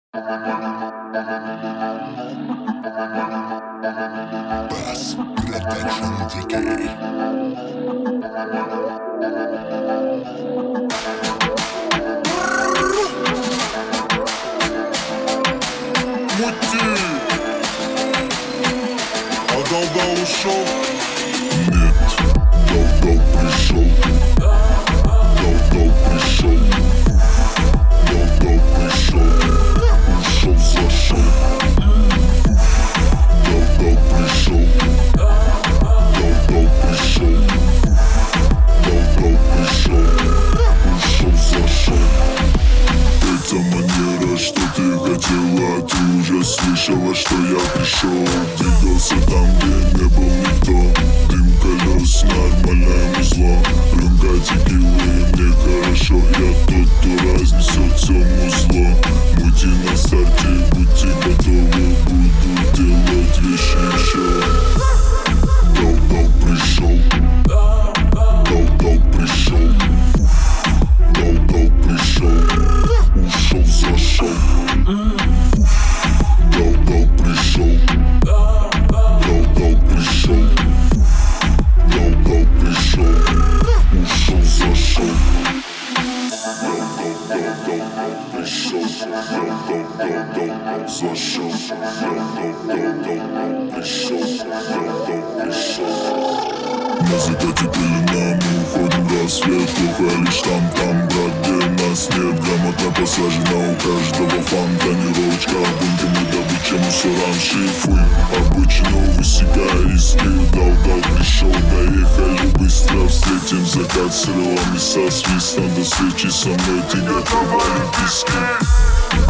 Bass Production DK. Мути! А дал ушел? Нет, дал пришел. Дал пришел. Дал пришел. Ушел, зашел. Дал пришел. Дал пришел. Дал пришел. Ушел, зашел. Это манера, что ты хотела. Ты уже слышала, что я пришел. Двигался там, где не был никто. Дым колес, нормальное музло. Рынка текилы, мне хорошо. Я тот, кто разнесет все музло. Мути на старте, будьте готовы. Буду делать вещи еще. Дал пришел. Дал пришел. Дал пришел. Ушел, зашел. Дал пришел. Дал пришел. Дал пришел. Ушел, зашел. Пришел. Зашел. Пришел. На закате пелена, мы уходим в рассвет. Плохо лишь там, брат, где нас нет. Грамотно посажена у каждого фан. Тонировочка, бунтами добыча мусорам. Шифуй, обычно высекая иски. Дал, пришел, доехали быстро. Встретим закат с рылами, со свистом. До встречи со мной, ты готова, олимпийский.